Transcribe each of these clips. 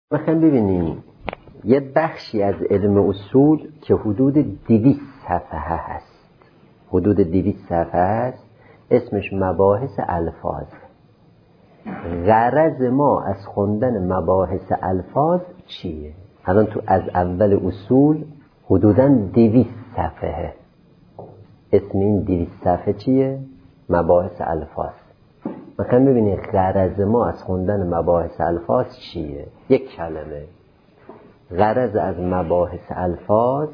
میخوایم ببینیم یه بخشی از علم اصول که حدود 200 صفحه هست، حدود 200 صفحه هست، اسمش مباحث الفاظ. غرض ما از خوندن مباحث الفاظ چیه؟ الان تو از اول اصول حدوداً 200 صفحه. اسم این 200 صفحه چیه؟ مباحث الفاظ. میخوایم ببینیم غرض ما از خوندن مباحث الفاظ چیه؟ یک کلمه. غرض از مباحث الفاظ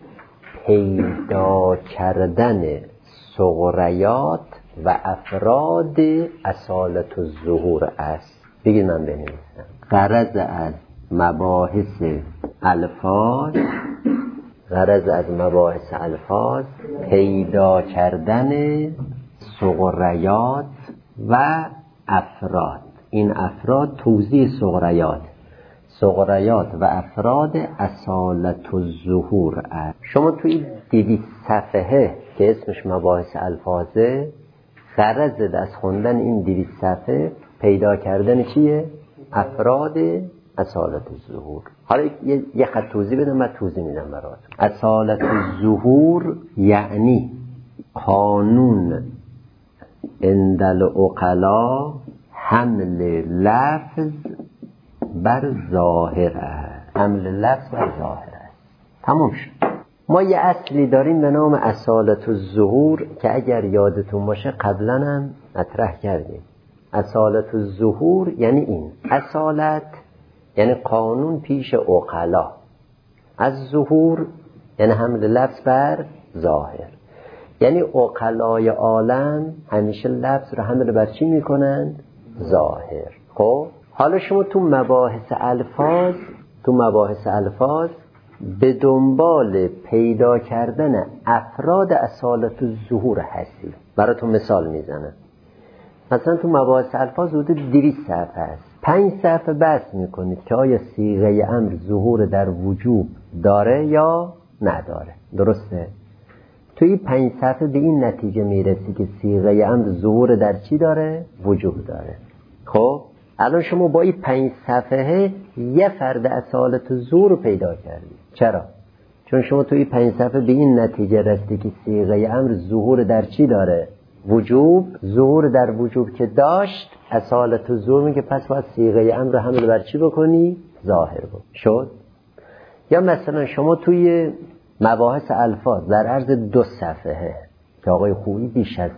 پیدا کردن صغریات و افراد اصالت الظهور است. بگید من بنویسم. غرض از مباحث الفاظ، غرض از مباحث الفاظ پیدا کردن صغریات و افراد. این افراد توضیح صغریات و افراد اصالت الظهور است. شما توی 200 صفحه که اسمش مباحث الفاظه، غرض از خوندن این 200 صفحه پیدا کردن چیه؟ افراد اصالت الظهور. حالا یه خط توضیح بدم، من توضیح میدم براتون. اصالت الظهور یعنی قانون عند العقلا حمل لفظ بر ظاهر است. حمل لفظ بر ظاهر است. تمام شد. ما یه اصلی داریم به نام اصالت الظهور که اگر یادتون باشه قبلا هم مطرح کردیم. اصالت الظهور یعنی این. اصالت یعنی قانون پیش عقلا. از ظهور یعنی حمل لفظ بر ظاهر. یعنی عقلای عالم همیشه لفظ رو حمل بر چی میکنند؟ ظاهر. خب حالا شما تو مباحث الفاظ به دنبال پیدا کردن افراد اصالت الظهور هستی. براتون مثال میزنم. مثلا تو مباحث الفاظ حدود 200 صفحه است. 5 صفحه بحث میکنید که آیا صیغه امر ظهور در وجوب داره یا نداره. درسته؟ توی 5 صفحه به این نتیجه میرسی که صیغه امر ظهور در چی داره؟ وجوب داره. خب الان شما با این 5 صفحه یه فرد اصالت الظهور رو پیدا کردی. چرا؟ چون شما توی 5 صفحه به این نتیجه رسیدی که صیغه امر ظهور در چی داره؟ وجوب. ظهور در وجوب که داشت، اصالت الظهور میگه پس باید صیغه امر رو حمل بر چی بکنی؟ ظاهر بود. شد؟ یا مثلا شما توی مباحث الفاظ در عرض 2 صفحه که آقای خویی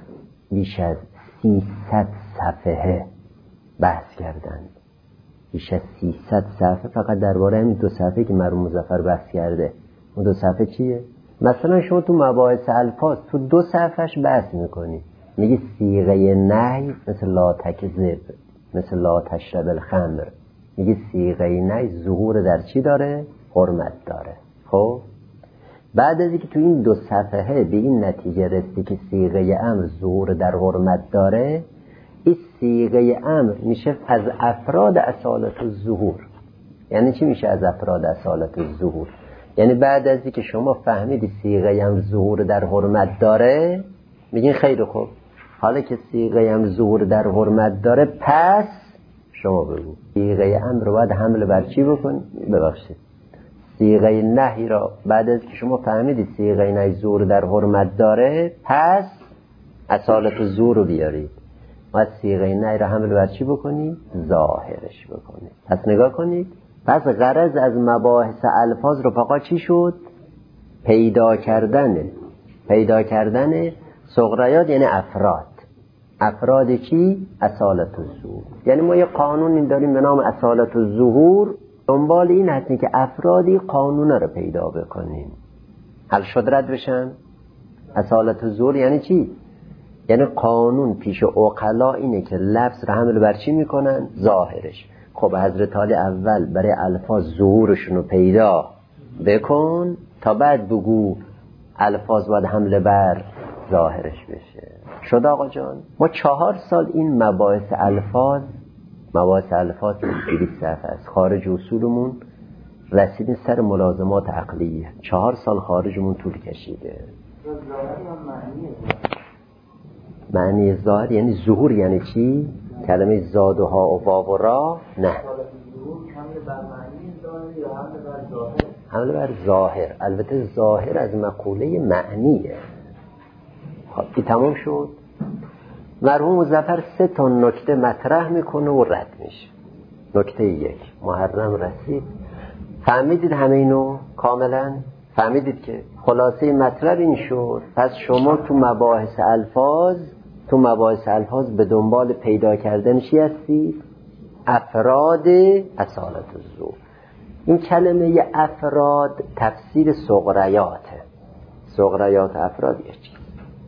بیش از 300 صفحه بحث کردن. بیش از 300 صفحه فقط درباره همین 2 صفحه که مرحوم مظفر بحث کرده. اون 2 صفحه چیه؟ مثلا شما تو مباحث الفاظ تو 2 صفحهش بحث میکنی، میگی صیغه نهی مثل لا تکذب، مثل لا تشرب الخمر، میگی صیغه نهی ظهور در چی داره؟ حرمت داره. خب بعد از اینکه تو این 2 صفحه به این نتیجه رسیدی که صیغه امر ظهور در حرمت داره، این صیغه امر میشه از افراد اصالت الظهور. یعنی چی میشه از افراد اصالت الظهور؟ یعنی بعد از اینکه شما فهمیدی صیغه امر ظهور در حرمت داره، میگین خیلی خوب، حالا که صیغه امر ظهور در حرمت داره، پس شما بگو صیغه امر رو باید حمل بر چی بکن؟ ببخشید، صیغه نهی را بعد از که شما فهمیدید صیغه نهی ظهور در حرمت داره، پس اصالت الظهور رو بیارید. باید صیغه نهی را حمل بر چی بکنید؟ ظاهرش بکنید. پس نگاه کنید. پس غرض از مباحث الفاظ رفقا چی شد؟ پیدا کردن صغریات، یعنی افراد چی؟ اصالت الظهور. یعنی ما یه قانونی داریم به نام اصالت الظهور، دنبال این هستیم که افرادی قانونه رو پیدا بکنیم. حل شد رد بشن؟ اصالت الظهور یعنی چی؟ یعنی قانون پیش عقلا اینه که لفظ رو حمل بر چی میکنن؟ ظاهرش. خب حضرت علی اول برای الفاظ ظهورشون رو پیدا بکن تا بعد بگو الفاظ باید حمل بر ظاهرش بشه. شد آقا جان؟ ما 4 سال این مباحث الفاظ 200 صفحه است. خارج اصولمون رسیدیم سر ملازمات عقلیه. 4 سال خارجمون طول کشیده. معنی ظاهر یعنی ظهور یعنی چی؟ کلمه زاد و ها و واو و را نه. حمله بر ظاهر. البته ظاهر از مقوله معنیه. خب این تمام شد. مرحوم مظفر 3 نکته مطرح میکنه و رد میشه. نکته 1، محرم رسید. فهمیدید همه اینو کاملا؟ فهمیدید که خلاصه مطلب این شد. پس شما تو مباحث الفاظ به دنبال پیدا کردن چی هستید؟ افراد اصالت الظهور. این کلمه افراد تفسیر صغریاته. صغریات افراد یه چیز.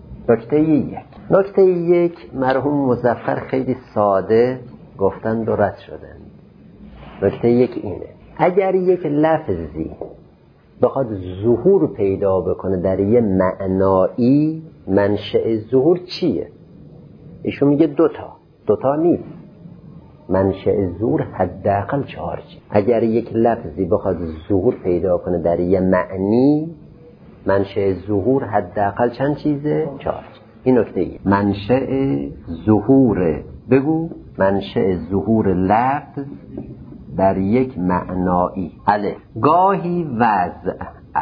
نکته یک مرحوم مظفر خیلی ساده گفتن و رد شدن. نکته 1 اینه: اگر یک لفظی بخواد ظهور پیدا بکنه در یه معنایی، منشأ ظهور چیه؟ ایشون میگه دوتا نیست. منشأ ظهور حداقل 4 چیز. اگر یک لفظی بخواد ظهور پیدا کنه در یه معنی، منشأ ظهور حداقل چند چیزه؟ 4. این نکته 1. منشأ ظهور، بگو منشأ ظهور لفظ در یک معنایی گاهی وضع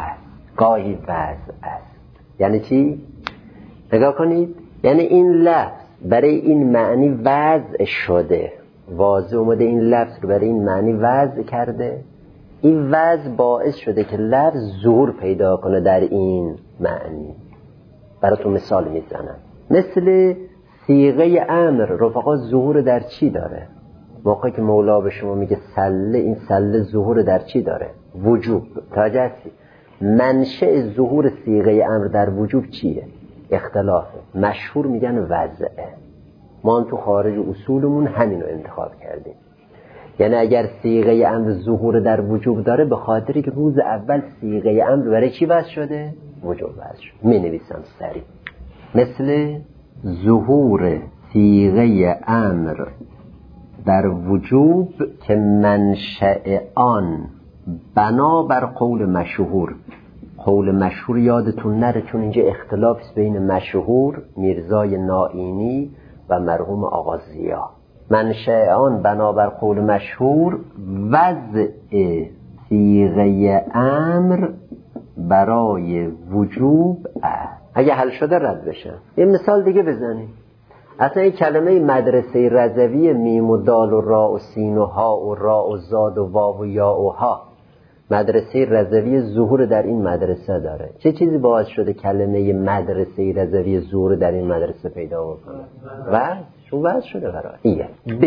است. یعنی چی؟ نگاه کنید. یعنی این لفظ برای این معنی وضع شده، واضح اومده این لفظ رو برای این معنی وضع کرده. این وضع باعث شده که لفظ ظهور پیدا کنه در این معنی. براتون مثال میزنم. مثل صیغه امر، رفقا ظهور در چی داره؟ موقعی که مولا به شما میگه سله، این سله ظهور در چی داره؟ وجوب. تاجسی منشأ ظهور صیغه امر در وجوب چیه؟ اختلافه. مشهور میگن وضعه. ما تو خارج اصولمون همینو انتخاب کردیم. یعنی اگر صیغه امر ظهور در وجوب داره، به خاطری که روز اول صیغه امر برای چی وضع شده؟ وجوب وضع شده. می نویسم سریع. مثل ظهور صیغه امر در وجوب که منشأ آن بنابر قول مشهور. قول مشهور یادتون نره، چون اینجا اختلافی بین مشهور میرزای نائینی و مرحوم آقا ضیا. منشأ آن بنابر قول مشهور وضع صیغه امر برای وجوب است. اگه حل شده رد بشه. یه مثال دیگه بزنیم. اصلا این کلمه مدرسه رضوی، میم و دال و را و سین و ها و را و زاد و واو و یا و ها، مدرسه رضوی ظهور در این مدرسه داره. چه چیزی باعث شده کلمه مدرسه رضوی ظهور در این مدرسه پیدا بکنه؟ وضع شده برای ایه.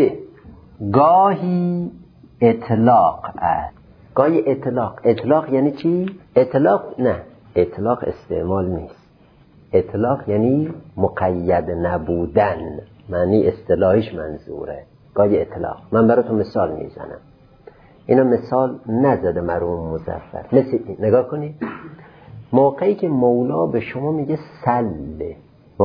گاهی اطلاق است. گاهی اطلاق یعنی چی؟ اطلاق استعمال نیست. اطلاق یعنی مقید نبودن، معنی اصطلاحیش منظوره. گاهی اطلاق. من براتون مثال میزنم. اینا مثال نزده مرحوم مظفر. مثل نگاه کنید. موقعی که مولا به شما میگه سله،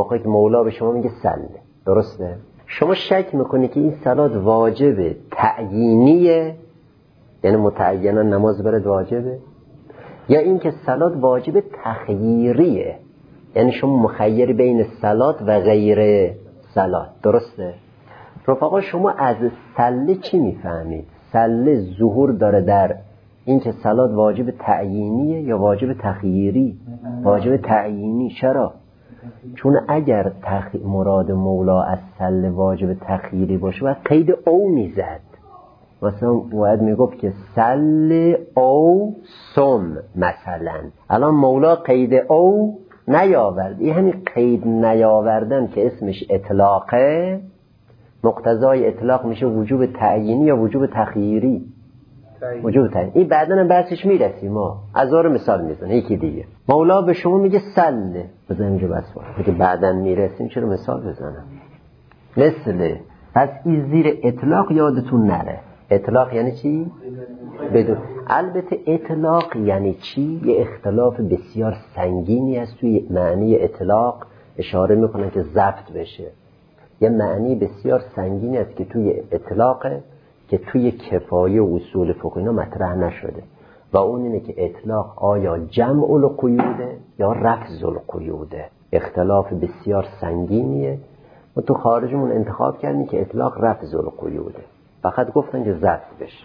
درسته؟ شما شک میکنی که این صلات واجبه تعیینیه، یعنی متعینا نماز برد واجبه، یا این که صلات واجب تخییریه، یعنی شما مخیر بین صلات و غیر صلات. درسته؟ رفقا شما از سله چی میفهمید؟ سله ظهور داره در این که صلات واجب تعیینیه یا واجب تخییری؟ واجب تعیینی. چرا؟ چون اگر مراد مولا از سله واجب تخییری باشه باید قید او میزد. مثلا باید میگفت که سل او سم مثلا. الان مولا قید او نیاورد. این همین قید نیاوردن که اسمش اطلاقه، مقتضای اطلاق میشه وجوب تعیینی یا وجوب تخییری؟ وجوب تعیینی. این بعداً هم بحثش میرسیم. ما هزار مثال میزنه. یکی دیگه مولا به شما میگه سله، بزن اینجا بس که بعداً میرسیم چرا مثال بزنم. مثل از این زیر اطلاق یادتون نره. اطلاق یعنی چی؟ بدون. البته اطلاق یعنی چی؟ یه اختلاف بسیار سنگینی است توی معنی اطلاق. اشاره میکنن که ضبط بشه. یه معنی بسیار سنگینی است که توی اطلاق، که توی کفایه و اصول فقهی مطرح نشده، و اون اینه که اطلاق آیا جمع القیوده یا رفض القیوده. اختلاف بسیار سنگینیه. ما تو خارجمون انتخاب کردیم که اطلاق رفض القیوده. فقط گفتن که ضبط بشه.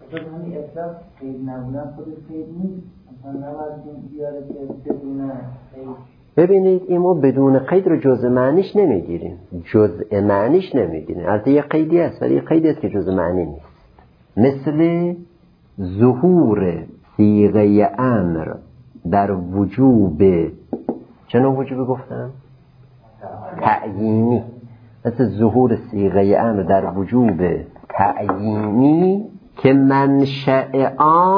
خود همین اطلاق قید نبودن خودش قید نیست، اصلا نباید بیاره که بدون قید. ببینید این ما بدون قید رو جزء معنیش نمیگیریم، جزء معنیش نمیگیریم. البته یه قیدی هست ولی یه قیدی هست که جزء معنی نیست. مثل ظهور صیغه امر در وجوب، چه نوع وجوب گفتم؟ تعیینی. مثل ظهور صیغه امر در وجوب تعیینی که منشأ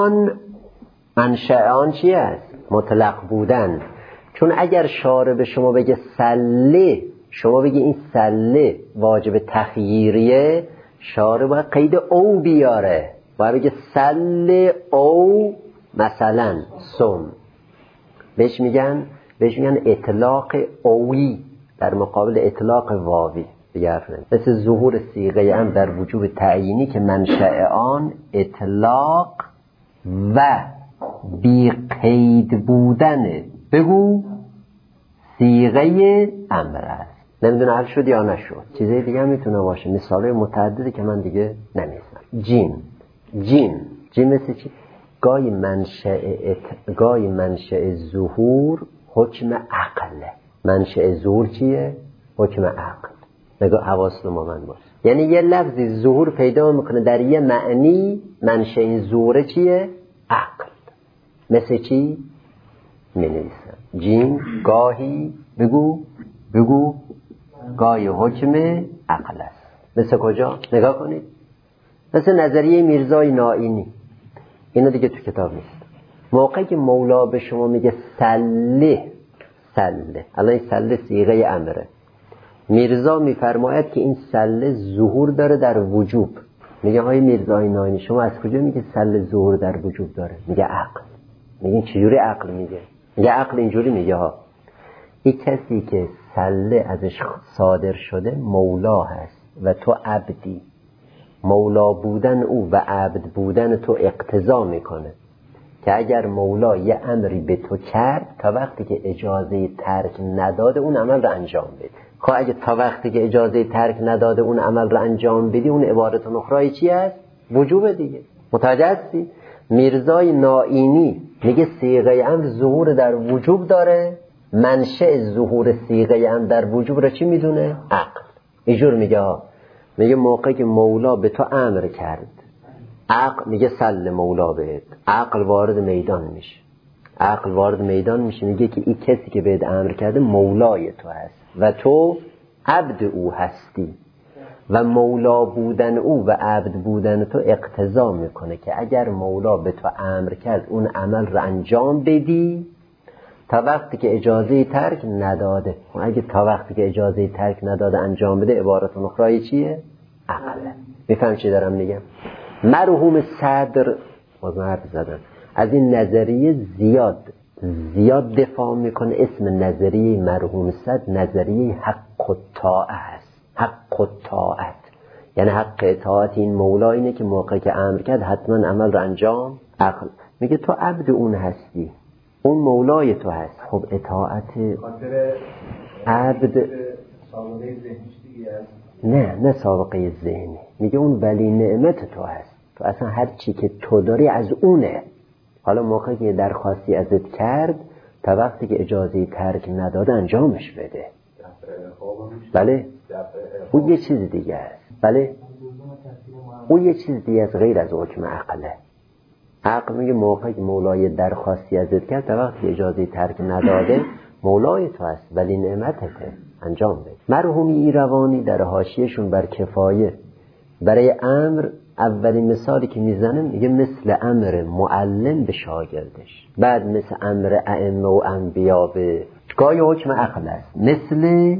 آن چی است؟ مطلق بودن. چون اگر شارع به شما بگه سله، شما بگی این سله واجب تخییریه، شارع باید قید او بیاره، باید بگه سله او مثلا سم. بهش میگن اطلاق اوی در مقابل اطلاق واوی. مثل ظهور صیغه امر در وجوب تعیینی که منشأ آن اطلاق و بی قید بودنه، بگو صیغه امر است. نمیدونه حل شد یا نشد. چیزای دیگه هم میتونه باشه، مثالای متعددی که من دیگه نمیزنم. جیم مثل چی؟ گاهی منشأ ظهور حکم عقله. منشأ ظهور چیه؟ حکم عقل. نگاه حواستون با من باشه. یعنی یه لفظی ظهور پیدا میکنه در یه معنی، منشأ این ظهور چیه؟ عقل. مثل چی؟ می‌نویسم جیم گاهی بگو گاهی حکم عقل است. مثل کجا؟ نگاه کنید. مثل نظریه میرزای نائینی. اینا دیگه تو کتاب نیست. موقعی که مولا به شما میگه سله، الان این سله صیغه امره، میرزا میفرماید که این سله ظهور داره در وجوب. میگه های میرزای نائینی شما از کجا میگه سله ظهور در وجوب داره؟ میگه عقل. میگه چجوری عقل میگه؟ میگه عقل اینجوری میگه ها، این کسی که سله ازش صادر شده مولا هست و تو عبدی. مولا بودن او و عبد بودن تو اقتضا میکنه که اگر مولا یه امری به تو کرد، تا وقتی که اجازه ترک نداده اون عمل رو انجام بده. خب اگه تا وقتی که اجازه ترک نداده اون عمل رو انجام بدی، اون عبارت اخرای چی است؟ وجوب دیگه. متوجه هستی؟ میرزای نائینی میگه صیغه امر ظهور در وجوب داره، منشأ ظهور صیغه امر در وجوب رو چی میدونه؟ عقل. اینجور میگه موقعی که مولا به تو امر کرد، عقل میگه سل مولا بهت، عقل وارد میدان میشه، میگه که این کسی که بهت امر کرده مولای تو هست و تو عبد او هستی و مولا بودن او و عبد بودن تو اقتضا میکنه که اگر مولا به تو امر کرد اون عمل رو انجام بدی تا وقتی که اجازه ترک نداده. اگه تا وقتی که اجازه ترک نداده انجام بده، عبارت اخرای چیه؟ عقله. میفهم چی دارم میگم؟ مرحوم صدر حرف زدن از این نظریه زیاد دفاع میکنه. اسم نظریه مرحوم صدر نظریه حق الطاعه است. حق الطاعت یعنی حق اطاعت این مولا اینه که موقعی که امر کرد حتما عمل رو انجام. عقل میگه تو عبد اون هستی، اون مولای تو هست. خب اطاعت عبد سابقه ذهنیش دیگه است. نه سابقه ذهنی. میگه اون ولی نعمت تو هست، تو اصلا هر چی که تو داری از اونه. حالا موقعی که درخواستی ازت کرد، تا وقتی که اجازه ترک نداده انجامش بده. بله اون یه چیز دیگه است. بله اون یه چیز دیگه است غیر از حکم عقله. عقل میگه موقعی که مولای درخواستی ازت کرد، تا وقتی اجازه ترک نداده مولای تو هست ولی نعمتته، انجام بده. مرحومی ایروانی در حاشیه‌شون بر کفایه برای امر اولین مثالی که میزنه میگه مثل امر معلم به شاگردش، بعد مثل امر ائمه و انبیا به گاهی حکم عقل است. مثل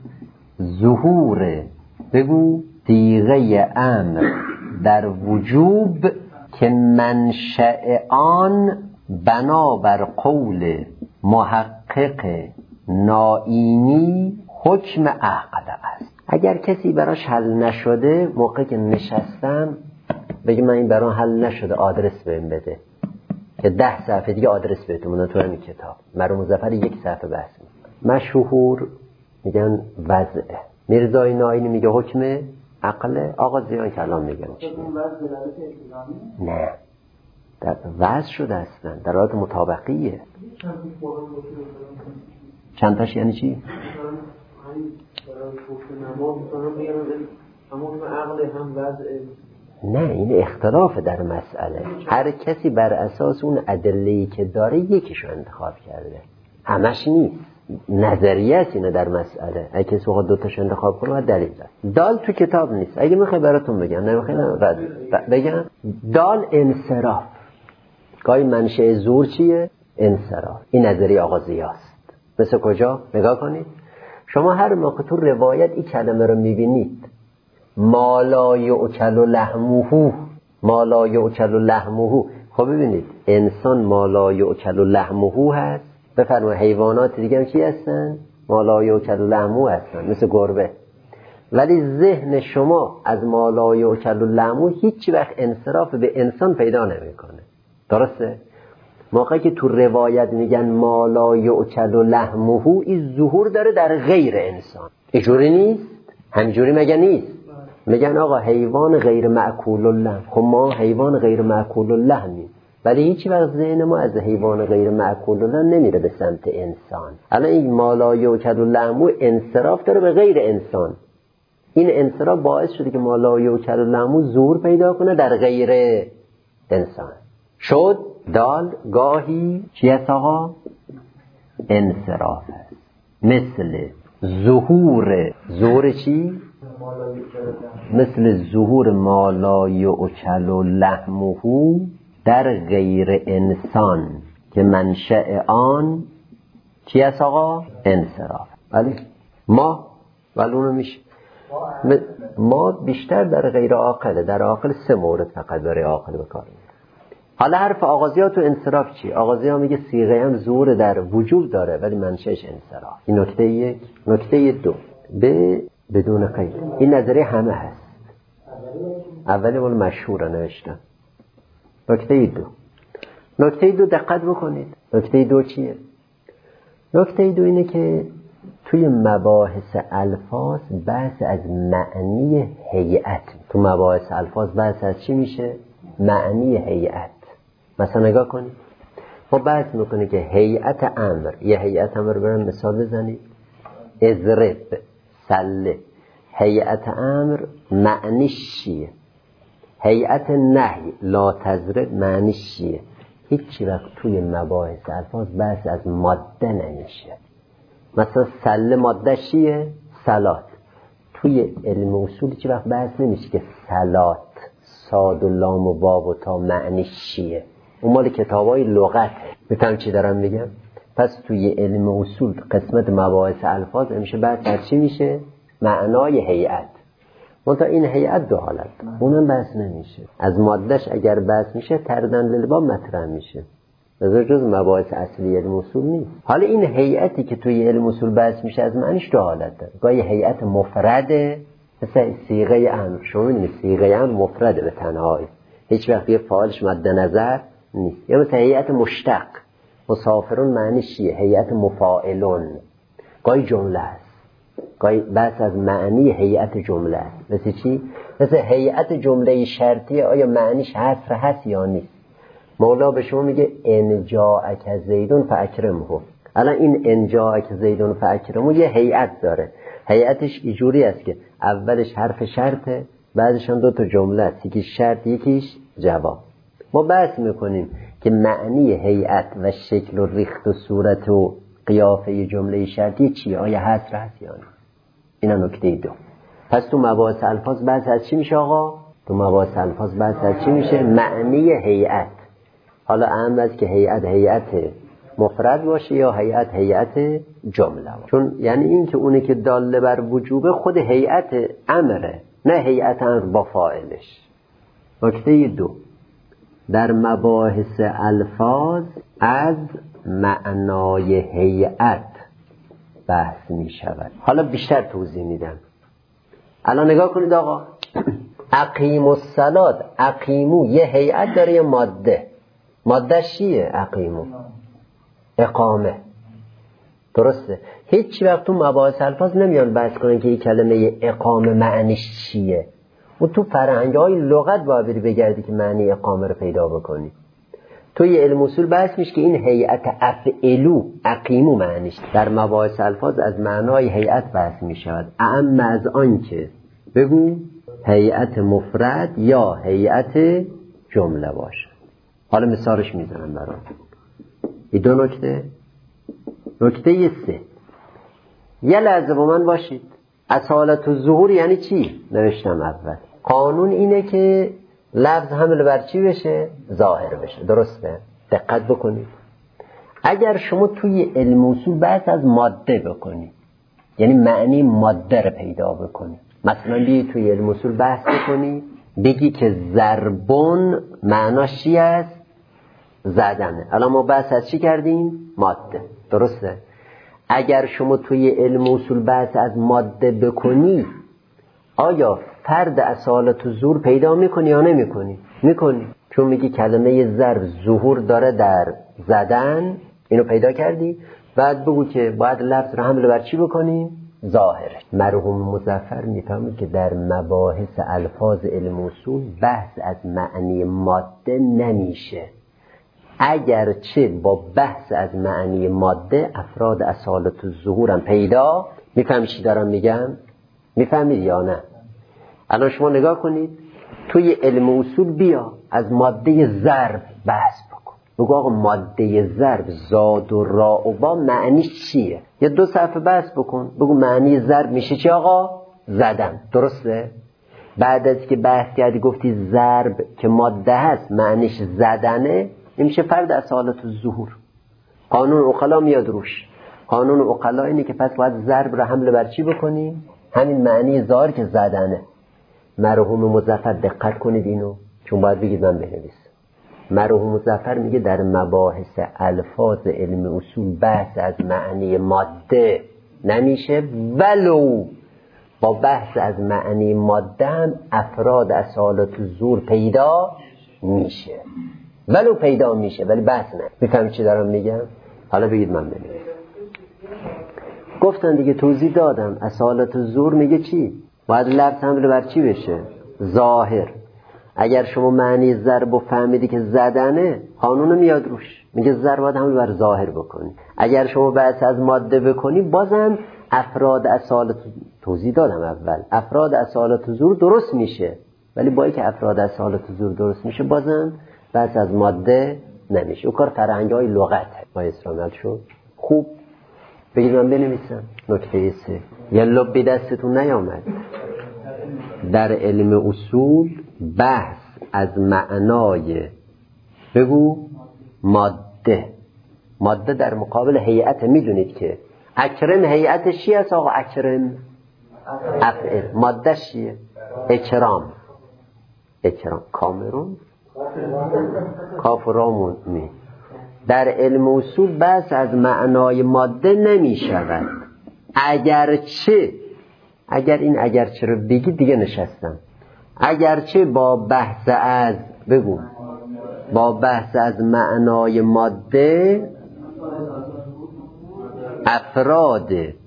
ظهور صیغه امر در وجوب که منشأ آن بنابر قول محقق نائینی حکم عقل است. اگر کسی براش حل نشده، موقعی که نشستم بگه من این برام حل نشده، آدرس بهم بده که 10 صفحه دیگه آدرس بهتون تو همین کتاب. مرحوم مظفر 1 صفحه بحث میکنه. مشهور میگن وضع. میرزای نائینی میگه حکم عقل آقا زیان کلام میگن اون وضع دلالت التزامی؟ نه، در وضع شده اصلا در حالت مطابقیه. چند تاش یعنی چی؟ نه، این اختلاف در مسئله. هر کسی بر اساس اون ادله‌ای که داره یکیشو انتخاب کرده، همش نیست. نظریه است اینه در مسئله. اگه کسی بخواد دوتاش انتخاب کنه باید دلیل داره. دال تو کتاب نیست. اگه میخوای براتون بگم، نمیخوای بگم. دال انصراف. گاهی منشأ زور چیه؟ انصراف. این نظریه آقا ضیاست. مثل کجا؟ نگاه کنید. شما هر موقع تو روایت این کلمه رو میبینید، ما لا یؤکل لحمه، ما لا یؤکل لحمه، خب ببینید انسان ما لا یؤکل لحمه هست. بفرمایید حیوانات دیگه هم چی هستن؟ ما لا یؤکل لحمه هستن، مثل گربه. ولی ذهن شما از ما لا یؤکل لحمه هیچ وقت انصراف به انسان پیدا نمیکنه. درسته؟ موقعی که تو روایت میگن ما لا یؤکل لحمه، این ظهور داره در غیر انسان. اینجوری نیست؟ همینجوری مگه نیست؟ میگن آقا حیوان غیر مأکول اللحم. خب ما حیوان غیر مأکول اللحمیم، ولی هیچ وقت ذهن ما از حیوان غیر مأکول اللحم نمیره به سمت انسان. الان این ما لا یؤکل لحمه انصراف داره به غیر انسان. این انصراف باعث شده که ما لا یؤکل لحمه ظهور پیدا کنه در غیر انسان. شد دال گاهی چی هست آقا؟ انصراف هست. مثل ظهور چی؟ مثل ظهور ما لا یؤکل لحمه در غیر انسان که منشأ آن چی هست آقا؟ انصراف. ولی ما اونو میشه ما بیشتر در غیر عاقله. در عاقل 3 مورد فقط برای عاقل بکار میاد. حالا حرف آغازیات و انصراف چی؟ آغازیات میگه صیغه هم ظهور در وجود داره ولی منشأش انصراف. این نکته 1. نکته 2 بدون قید. این نظریه همه هست. اولی مال مشهوره نوشتم. نکته 2 دقت بکنید. نکته 2 چیه؟ نکته 2 اینه که توی مباحث الفاظ بحث از معنی هیئت. تو مباحث الفاظ بحث از چی میشه؟ معنی هیئت. مثلا نگاه کنید، ما بحث میکنه که هیئت امر، یه هیئت امر برام مثال بزنید. اضرب، سله. هیئت امر معنیش چیه؟ هیئت نهی، لا تضرب، معنیش چیه؟ هیچ وقت توی مباحث الفاظ بحث از ماده نمیشه. مثلا سله ماده چیه؟ صلات. توی علم اصول هیچ وقت بحث نمیشه که صلات صاد و لام و واو و تا معنیش چیه. اون مال کتابای لغته. میفهم چی دارم میگم؟ پس توی علم اصول قسمت مباحث الفاظ میشه بحث از چی میشه؟ معنای هیئت. منتها این هیئت 2 حالت، اونم بحث نمیشه. از مادهش اگر بحث میشه تردن للباب مطرح میشه، از جز مباحث اصلی علم اصول نیست. حالا این هیئتی که توی علم اصول بحث میشه از معنیش 2 حالت داره. گاهی هیئت مفرده، مثل صیغه امر. شما میدونید صیغه امر مفرده به تنهایی، هیچ وقت یه فاعلش مد نظر نیست. یا مثل هیئت مشتق، مسافرون معنیش چیه؟ هیئت مفاعلون. گاهی جمله است، گاهی بحث از معنی هیئت جمله است. مثل چی؟ مثل هیئت جمله شرطیه، آیا معنیش حصر هست یا نیست؟ مولا به شما میگه ان جاءک زیدون فاکرمه. الان این ان جاءک زیدون فاکرمه یه هیئت داره. هیئتش اینجوری است که اولش حرف شرطه، بعدش هم 2 تا جمله است، یکیش شرط یکیش جواب. ما بحث میکنیم که معنی هیئت و شکل و ریخت و صورت و قیافه جمله شرطی چیه؟ آیا حصر هست یا نه؟ اینا نکته 2. پس تو مباحث الفاظ بحث از چی میشه آقا؟ تو مباحث الفاظ بحث از چی میشه؟ معنی هیئت. حالا اهم است که هیئت مفرد باشه یا هیئت جمله باشه. چون یعنی این که اونه که داله بر وجوبه خود هیئت امره، نه هیئت امر با فاعلش. نکته 2 در مباحث الفاظ از معنای هیئت بحث می شود. حالا بیشتر توضیح میدم. الان نگاه کنید آقا، اقیم الصلات، اقیمو یه هیئت داره یه ماده. ماده چیه؟ اقیمو اقامه. درسته؟ هیچ وقت تو مباحث الفاظ نمیان بحث کنن که این کلمه اقامه معنیش چیه. و تو فرهنگ‌های لغت باید بری بگردی که معنی اقامه رو پیدا بکنی. توی علم اصول بحث میشه که این هیئت افعلو اقیمو معنیش. در مباحث الفاظ از معنای هیئت بحث میشود، اما از آن که بگو هیئت مفرد یا هیئت جمله باشه. حالا مثالش میزنم برات. این دو نکته. نکته 3، یه لحظه با من باشید. اصالت الظهور یعنی چی؟ نوشتم اول. قانون اینه که لفظ حمل بر چی بشه؟ ظاهر بشه. درسته؟ دقت بکنید. اگر شما توی علم اصول بحث از ماده بکنی، یعنی معنی ماده رو پیدا بکنی، مثلا بیایی توی علم اصول بحث بکنی بگی که ضربون معناش چی است؟ زدنه. الان ما بحث از چی کردیم؟ ماده. درسته؟ اگر شما توی علم اصول بحث از ماده بکنی، آیا فرد اصالت الظهور پیدا میکنی یا نمیکنی؟ میکنی، چون میگی کلمه ضرب ظهور داره در زدن، اینو پیدا کردی. بعد بگو که باید لفظ رو حمل بر چی بکنی؟ ظاهرش. مرحوم مظفر میفهمه که در مباحث الفاظ علم اصول بحث از معنی ماده نمیشه، اگرچه با بحث از معنی ماده افراد اصالت الظهور هم پیدا. میفهمی چی دارم میگم؟ میفهمید یا نه؟ الان شما نگاه کنید توی علم اصول بیا از ماده ضرب بحث بکن، بگو آقا ماده ضرب زاد و را و با معنیش چیه؟ یه 2 صفحه بحث بکن، بگو معنی ضرب میشه چی آقا؟ زدن. درسته؟ بعد از که بحث کردی گفتی ضرب که ماده هست معنیش زدنه، این میشه فرد اصالت الظهور. قانون عقلا میاد روش. قانون عقلا اینه که پس باید ضرب رو حمل بر چی بکنیم؟ همین معنی ظاهر که زدنه. مرحوم مظفر دقت کنید اینو، چون باید بگید من بنویسم. مرحوم مظفر میگه در مباحث الفاظ علم اصول بحث از معنی ماده نمیشه، ولو با بحث از معنی ماده هم افراد اصالت الظهور پیدا میشه، ولو پیدا میشه ولی بحث نه. میفهمی چی دارم میگم؟ حالا بگید من بنویسم. گفتن دیگه، توضیح دادم. اصالت الظهور میگه چی؟ باید لفظ حمل بر چی بشه؟ ظاهر. اگر شما معنی ضرب و فهمیدی که زدنه، قانون میاد روش، میگه ضرب باید حمل بر ظاهر بکنی. اگر شما بحث از ماده بکنی، بازم افراد اصالت، توضیح دادم اول، افراد اصالت الظهور درست میشه، ولی با اینکه افراد اصالت الظهور درست میشه، بازم بحث از ماده نمیشه. او کار فرهنگ‌های لغت با اسلام شد. خوب بگید من بنویسم. نکته 3، یه لب دستتون نیامد. در علم اصول بحث از معنای بگو ماده. ماده در مقابل هیئت. میدونید که اکرم هیئتش چی است آقا؟ اکرم افعل. ماده چیه؟ اکرام. اکرام. کامرون کاف و رامون می. در علم اصول بحث از معنای ماده نمی شود، اگرچه، اگر این اگرچه رو بگی دیگه نشستم، اگرچه با بحث از بگو با بحث از معنای ماده افراد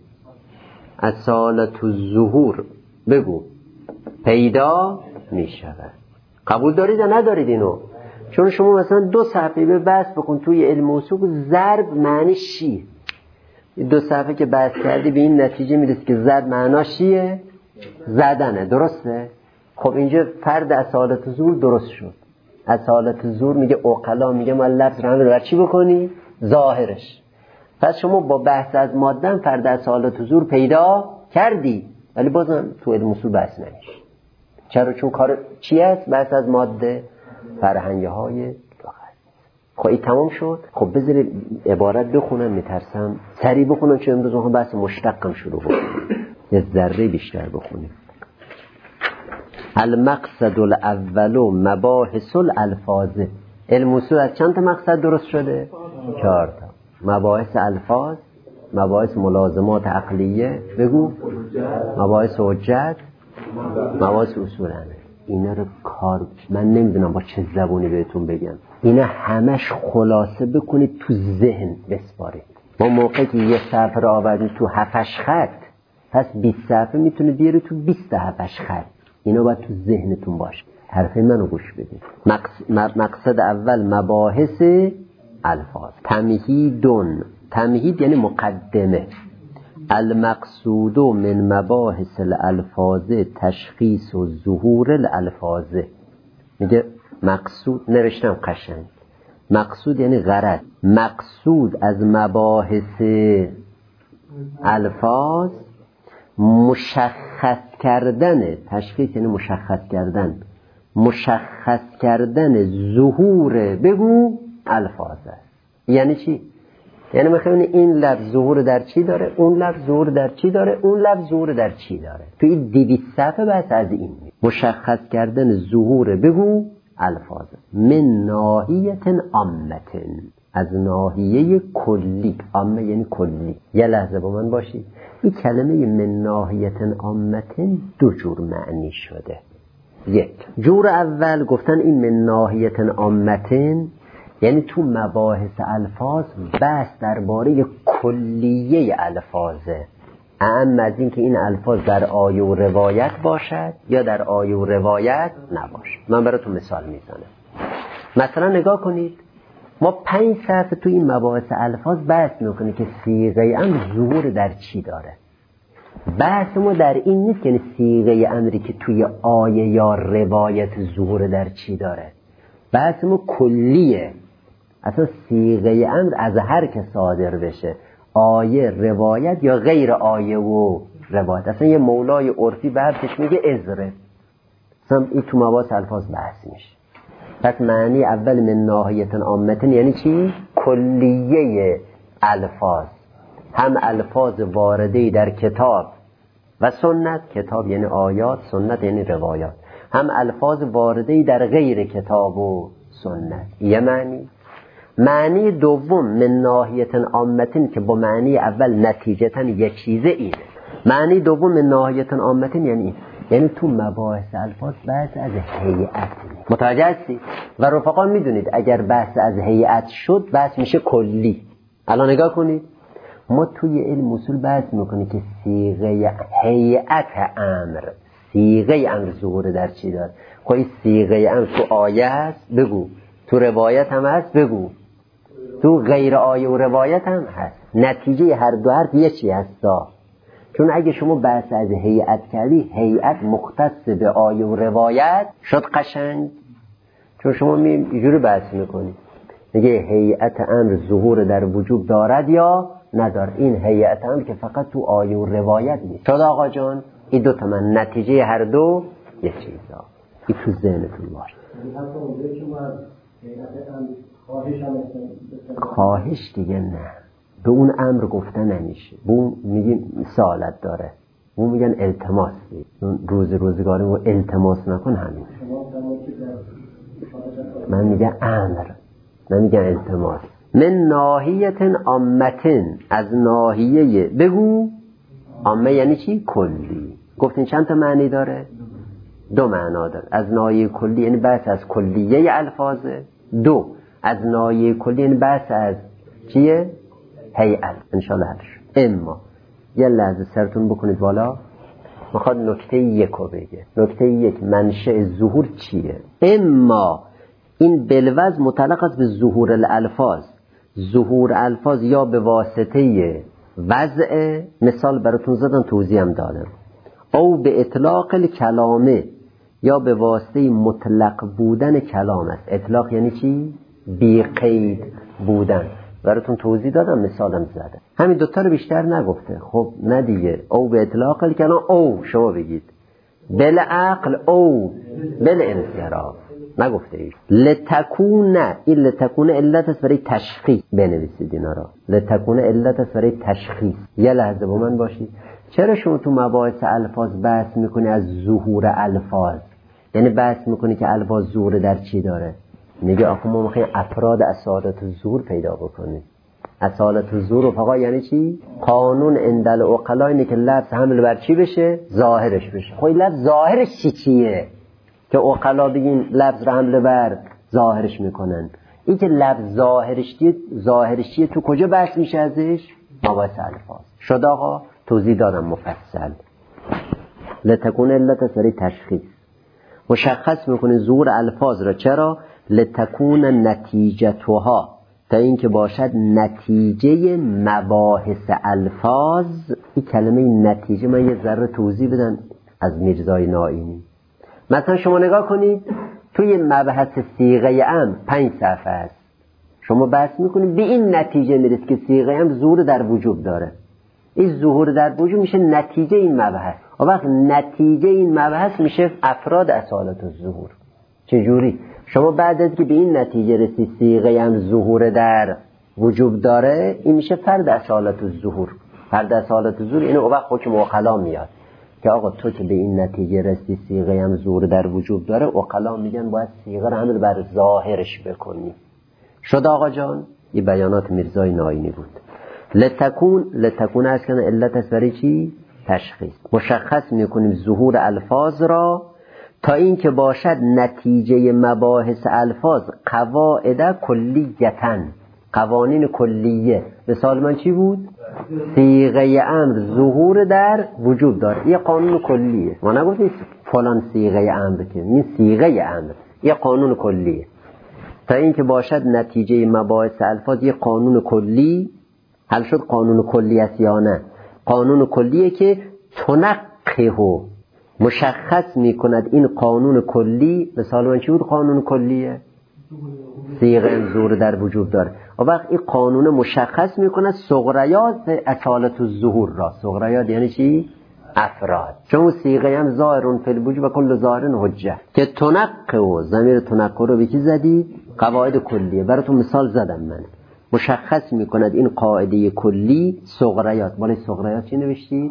اصالت الظهور بگو پیدا می شود. قبول دارید یا ندارید اینو؟ چون شما مثلا 2 صفحه به بحث بکن توی علم اصول ضرب معنیش چیه، 2 صفحه که بحث کردی به این نتیجه میرسی که ضرب معناش چیه؟ زدنه. درسته؟ خب اینجا فرد اصالت الظهور درست شد. اصالت الظهور میگه عقلا میگه ما لفظ رو همه چی بکنی؟ ظاهرش. پس شما با بحث از ماده فرد اصالت الظهور پیدا کردی، ولی بازم تو علم اصول بحث نمیشه. چرا؟ چون کار چی است؟ بحث از ماده، فرهنگ‌های لغت. خب این تمام شد. خب بذار عبارت بخونم، میترسم سریع بخونم چون امروز میخوام بحث مشتقم شروع بکنم، یه ذره بیشتر بخونیم. المقصد الاول مباحث الالفاظ. علم اصول از چند تا مقصد درست شده؟ 4 تا. مباحث الفاظ، مباحث ملازمات عقلیه بگو، مباحث حجت، مباحث اصول عمل. اینا رو کار من نمیدونم با چه زبونی بهتون بگم، اینا همش خلاصه بکنید تو ذهن بسپارید. ما موقعی که یه صفحه رو آوردیم تو 7 خط، پس 20 صفحه میتونه بیاره تو 27 خط. اینا باید تو ذهنتون باشه. حرف منو گوش بدید. مقصد اول مباحث الفاظ. تمهید یعنی مقدمه. المقصود من مباحث الالفاظ تشخیص و ظهور الالفاظ. میگه مقصود، نوشتم قشنگ، مقصود یعنی غرض. مقصود از مباحث الفاظ مشخص کردن، تشخیص یعنی مشخص کردن ظهور بگو الفاظ است. یعنی چی؟ یعنی میخوایم این لفظ ظهور در چی داره، اون لفظ ظهور در چی داره، اون لفظ ظهور در چی داره. تو این 200 صفحه بس از این مشخص کردن ظهور بگو الفاظ من ناحیت عامه، از ناحیه کلی. عامه یعنی کلی. یه لحظه با من باشید. این کلمه من ناحیت عامه 2 جور معنی شده. یک جور اول گفتن این من ناحیت عامه یعنی تو مباحث الفاظ بحث درباره کلیه الفاظه، اما از این که این الفاظ در آیه و روایت باشد یا در آیه و روایت نباشد. من براتون مثال میزنم. مثلا نگاه کنید، ما 5 صفحه تو این مباحث الفاظ بحث میکنه که صیغه امر ظهور در چی داره. بحث ما در این نیست که صیغه امری که توی آیه یا روایت ظهور در چی داره. بحث ما کلیه. اصلا صیغه امر از هر که صادر بشه، آیه، روایت یا غیر آیه و روایت. اصلا یه مولای عرفی به حرفش میگه ازره. اصلا این تو مباحث الفاظ بحث میشه. پس معنی اول من ناحیت عامه یعنی چی؟ کلیه الفاظ. هم الفاظ وارده در کتاب و سنت، کتاب یعنی آیات، سنت یعنی روایات، هم الفاظ وارده در غیر کتاب و سنت. یه معنی دوم من ناحیت عامه که با معنی اول نتیجتا یک چیزه اینه. معنی دوم من ناحیت عامه یعنی تو مباحث الفاظ بحث از هیئت. متوجه هستی؟ و رفقا میدونید اگر بحث از هیئت شد بحث میشه کلی. الان نگاه کنید، ما توی علم اصول بحث میکنیم که صیغه هیئت امر، صیغه امر ظهور در چی داره. خب صیغه امر تو آیه هست بگو، تو روایت هم هست بگو، تو غیر آیه و روایت هم هست. نتیجه هر دو حرف یه چی هستا. چون اگه شما بحث از هیئت کردی، هیئت مختص به آیه و روایت شد قشنگ. چون شما اینجوری بحث میکنی، میگه هیئت امر ظهور در وجوب دارد یا ندار. این هیئت امر که فقط تو آیه و روایت نیست. شد آقا جان؟ این 2 تا من نتیجه هر دو یه چیزا. این تو ذهنتون باشه. خواهش دیگه نه، به اون امر گفته نمیشه. اون میگیم سوالت داره، اون میگن التماس دی. روزگاری و التماس نکن همین. من میگم امر، من میگم التماس. من ناحیت عامه، از ناحیه بگو. عامه یعنی چی؟ کلی. گفتین چند تا معنی داره؟ 2 معنا داره. از ناحیه کلی یعنی بحث از کلیه الفاظه. 2 از ناحیه کلی یعنی بحث از چیه؟ هیئت. انشالله حلش. اما یه لحظه سرتون بکنید بالا، میخواد نکته 1 رو بگه. نکته 1 منشأ ظهور چیه؟ اما این بلوز متعلق است به ظهور الالفاظ. ظهور الفاظ یا به واسطه وضع، مثال براتون زدم توضیح هم دادم، او به اطلاق الکلامه، یا به واسطه مطلق بودن کلام است. اطلاق یعنی چی؟ بی قید بودن. براتون توضیح دادم، مثالم زدم. همین 2 تا رو بیشتر نگفته. خب نه دیگه. او به اطلاق الکلام، او شما بگید بالعقل، او بالانصراف. نگفته اید لتکون. این لتکون علت است برای تشخیص. بنویسید اینا را. لتکون علت است برای تشخیص. یه لحظه با من باشید. چرا شما تو مباحث الفاظ بحث میکنی از ظهور الفاظ؟ یعنی بحث میکنی که الفاظ ظهور در چی داره. میگه آخه ما میخوایم افراد اصالت الظهور پیدا بکنیم. اصالت الظهور فقط یعنی چی؟ قانون اندل عقلا اینه که لفظ حمل بر چی بشه؟ ظاهرش بشه. خب این لفظ ظاهرش چیه که عقلا بگین لفظ رو حمل بر ظاهرش میکنن؟ این که لفظ ظاهرشیه تو کجا بحث میشه ازش؟ مباحث الفاظ. شد آقا؟ توضیح دادم مفصل. لتکون علت سری تشخیص مشخص میکنه ظهور الفاظ را. چرا؟ لتکون نتیجتها، تا این که باشد نتیجه مباحث الفاظ. این کلمه نتیجه من یه ذره توضیح بدم از میرزای نائینی. مثلا شما نگاه کنید توی مبحث صیغه امر 5 صفحه است، شما بحث میکنید به این نتیجه میرسید که صیغه امر ظهور در وجوب داره. این ظهور در وجوب میشه نتیجه این مبحث. وقت نتیجه این مبحث میشه افراد اصالت الظهور. چجوری؟ شما بعد از که به این نتیجه رسید صیغه امر ظهور در وجوب داره، این میشه فرد اصالت الظهور. فرد اصالت الظهور اینو وقت حکم عقلا میاد که آقا تو که به این نتیجه رسید صیغه امر ظهور در وجوب داره، عقلا میگن باید صیغه رو همین بر ظاهرش بکنی. شد آقا جان؟ این بیانات میرزای نائینی بود. لتکون از کنه علت است برای چی؟ تشخیص. مشخص میکنیم ظهور الفاظ را تا این که باشد نتیجه مباحث الفاظ قواعد کلیتن، قوانین کلیه. مثال من چی بود؟ صیغه امر ظهور در وجوب داره، یه قانون کلیه. ما نگفتیم فلان صیغه امر، که این صیغه امر یه قانون کلیه. تا این که باشد نتیجه مباحث الفاظ یه قانون کلی. حل شد قانون کلی است یا نه؟ قانون کلیه که تنقه مشخص میکند این قانون کلی. مثال من چی بود قانون کلیه؟ صیغه ظهور در وجوب داره. و وقت این قانون مشخص میکند صغریات اصالت الظهور را. صغریات یعنی چی؟ افراد. چون صیغه هم ظاهرون فی الوجوب و کل ظاهرن حجه. که تنقه و ضمیر تنقه رو به کی زدید؟ قواعد کلیه. براتون مثال زدم من. مشخص میکند این قاعده کلی صغریات. بالای صغریات چی نوشتید؟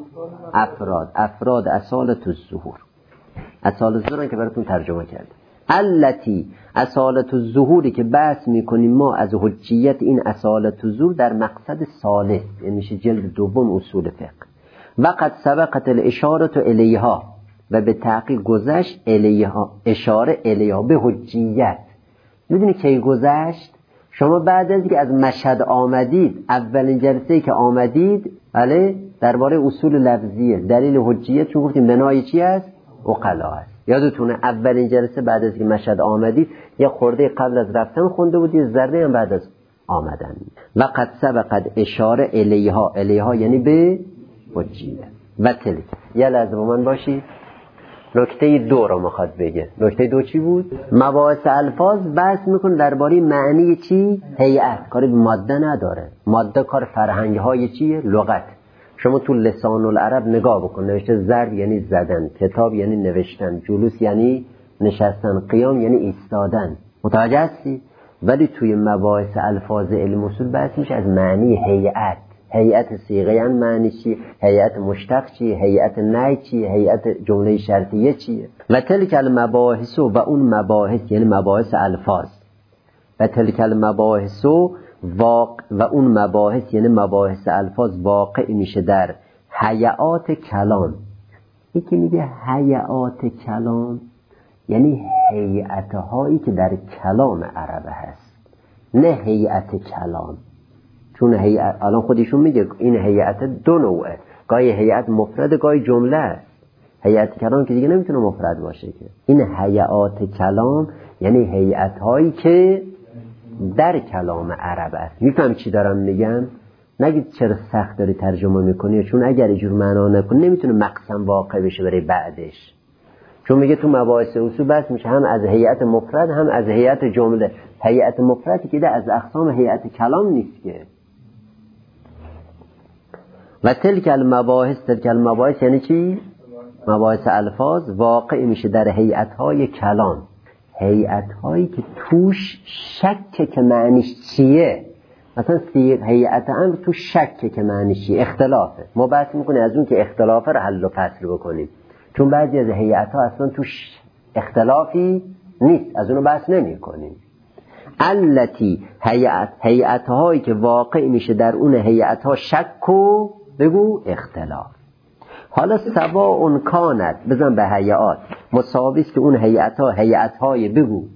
افراد اصالت الظهور. اصالت الظهور که براتون ترجمه کردم. التی اصالت الظهوری که بحث میکنیم ما از حجیت این اصالت الظهور در مقصد ثالث، یعنی میشه جلد دوم اصول فقه. وقد سبقت الاشاره الیها، و به تحقیق گذشت الیها، اشاره الیها به حجیت. میدونی کی گذشت؟ شما بعد از که از مشهد آمدید، اولین جلسه‌ای که آمدید، بله، درباره اصول لفظیه دلیل حجیت چون گفتیم بنای چی است؟ عقلا است. یادتونه اولین جلسه بعد از که مشهد آمدید یه خورده قبل از رفتن خونده بودید، یه ذره هم بعد از آمدن. وقد سبقت اشاره الیها یعنی به حجیت. و تلک یه لحظه با من باشید. نکته 2 رو میخواد بگه. نکته 2 چی بود؟ مباحث الفاظ بحث میکنه درباره معنی چی؟ هیئت. کاری به ماده نداره. ماده کار فرهنگ های چیه؟ لغت. شما تو لسان العرب نگاه بکن، نوشته ضرب یعنی زدن، کتاب یعنی نوشتن، جلوس یعنی نشستن، قیام یعنی ایستادن. متوجه هستی؟ ولی توی مباحث الفاظ علم اصول بحث میشه از معنی هیئت. هیئت صیغه ان معنی چی؟ هیئت مشتق چی؟ هیئت نهی چی؟ هیئت جمله شرطیه چیه؟ و تلک المباحث، و اون مباحث یعنی مباحث الفاظ. و تلک المباحث و اون مباحث یعنی مباحث الفاظ واقع میشه در هیئات کلام. یکی میگه هیئات کلام یعنی هیئت‌هایی که در کلام عرب هست، نه هیئت کلام. چون هیئت الان خودشون میگه این هیئت 2 نوعه، گاهی هیئت مفرد گاهی جمله است. هیئت کلام که دیگه نمیتونه مفرد باشه که. این هیئات کلام یعنی هیئت‌هایی که در کلام عرب است. میفهم چی دارم میگم؟ نگید چرا سخت داری ترجمه میکنی، چون اگر اینجور معنا نکنی نمیتونه مقسم واقع بشه برای بعدش. چون میگه تو مباحث اصول بحث میشه هم از هیئت مفرد هم از هیئت جمله. هیئت مفردی که از اقسام هیئت کلام نیست که. و تلک المباحث یعنی چی؟ مباحث الفاظ واقع میشه در هیئت‌های کلام، هیئت‌هایی که توش شک که معنیش چیه. مثلا هیئت امر تو شک که معنیش چیه، اختلافه. ما بحث میکنیم از اون که اختلافه رو حل و فصل بکنیم، چون بعضی از هیئت‌ها اصلا توش اختلافی نیست، از اونو بحث نمی‌کنیم. التی هیئت‌هایی که واقع میشه در اون هیئت‌ها شک و بگو اختلاف. حالا سواء کانت بزن به هیئات مساوی است که اون هیئت‌های بگو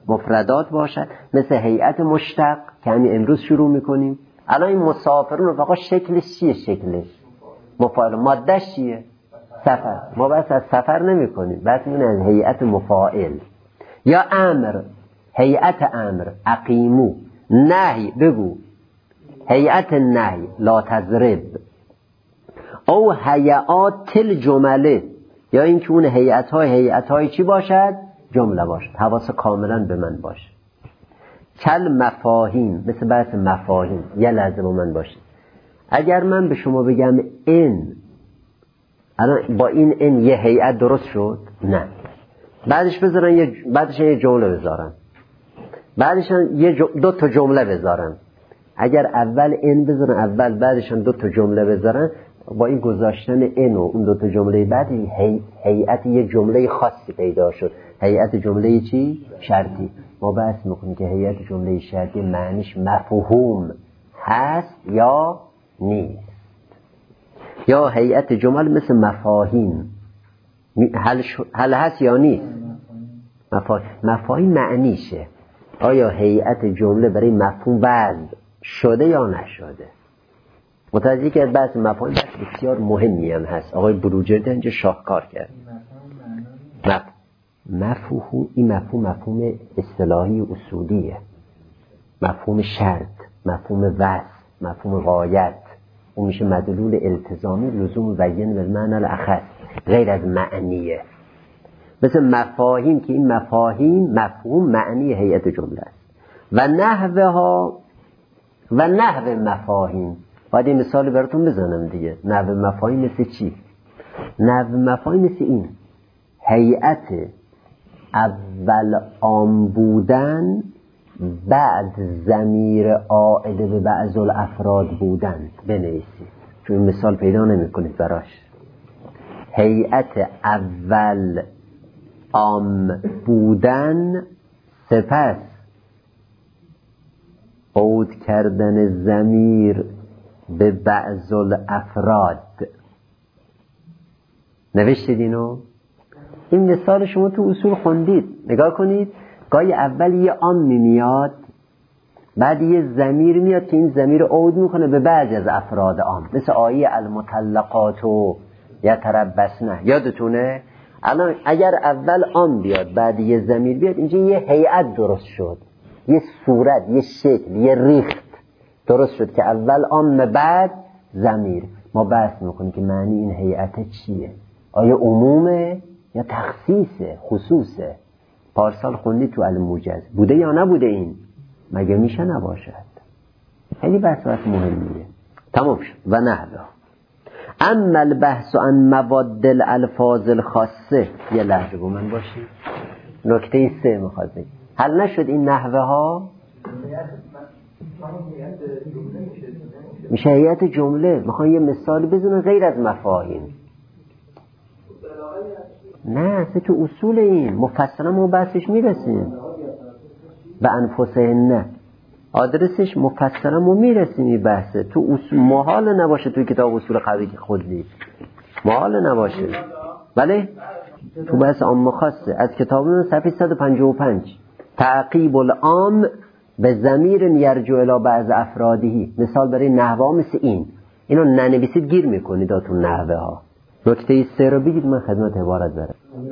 مفردات باشد، مثل هیئت مشتق که همین امروز شروع میکنیم. الان این مسافرون رفقا شکلش چیه؟ شکلش مفاعل، مادهش چیه؟ سفر. ما بس از سفر نمی کنیم، بس این از هیئت مفاعل. یا امر، هیئت امر، اقیمو. نهی، بگو هیئت نهی، لا تضرب. او هیئات الجمله، یا اینکه اون هیئت های چی باشد؟ جمله باشد. حواس کاملا به من باشه. کل مفاهیم، مثل بحث مفاهیم. یه لحظه با من باشید. اگر من به شما بگم این، الان با این یه هیئت درست شد؟ نه. بعدش بذارن بعدش یه جمله بذارن، بعدش دو تا جمله بذارن. اگر اول این بذارن اول، بعدش دو تا جمله بذارن، با این گذاشتن این و اون دو تا جمله بعد هیئت یه جمله خاصی پیدا شد. هیئت جمله چی؟ شرطی. ما بحث میکنیم که هیئت جمله شرطی معنیش مفهوم هست یا نیست. یا هیئت جمل مثل مفاهیم، هل هست یا نیست؟ مفاهیم معنیشه. آیا هیئت جمله برای مفهوم وضع شده یا نشده؟ متوجه که از بحث مفاهیم بحث بسیار مهمی هم هست. آقای بروجرد اینجا شاهکار کرد. این مفهوم اصطلاحی اصولیه. مفهوم شرط، مفهوم وصف، مفهوم غایت، اون میشه مدلول التزامی لزوم مبین بالمعنی الاخص، غیر از معنیه. مثل مفاهیم که این مفهوم معنی هیئت جمله است. و نحو مفاهیم. باید این مثال براتون بزنم دیگه. نحو مفاهیم مثل چی؟ نحو مفاهیم مثل این: هیئت اول عام بودن، بعد ضمیر عائد به بعض الافراد بودن. بنویسید چون مثال پیدا نمی کنید براش. هیئت اول عام بودن، سپس عود کردن ضمیر به بعض الافراد. نوشتید اینو؟ این مثال شما تو اصول خوندید. نگاه کنید، گاهی اول یه عام میاد، بعد یه ضمیر میاد که این ضمیر عود میکنه به بعضی از افراد عام، مثل آیه المطلقات و یتربصن. یادتونه؟ الان اگر اول عام بیاد بعد یه ضمیر بیاد، اینجا یه هیئت درست شد، یه صورت، یه شکل، یه ریخت درست شد که اول عام بعد ضمیر. ما بحث میکنیم که معنی این هیئت چیه؟ آیا عمومه یا تخصیصه، خصوصه؟ پارسال خوندی تو الموجز، بوده یا نبوده؟ این مگه میشه نباشد؟ خیلی بحث مهمیه. تمام شد. و نحوه. اما البحث عن مواد الالفاظ الخاصه. یه لحظه با من باشید. نکته 3 میخواد بگم. حل نشد این نحوه ها؟ میشه هیئت جمله. میخوام یه مثال بزنم غیر از مفاهیم. نه اصلا تو اصول این مفصلا ما بحثش میرسیم. و انفسهن آدرسش مفصلا ما میرسیم. این بحثه تو اصول محال نباشه توی کتاب اصول قوی که خود دید، محال نباشه. بله تو بحث عام خاصه از کتابون صفحه 155 تعقیب العام به ضمیر یرجع الی بعض افرادی. مثال برای نحوه مثل اینو ننویسید گیر میکنید داتون نحوه ها. نکته 3 رو بگید من خدمت عبارت برم.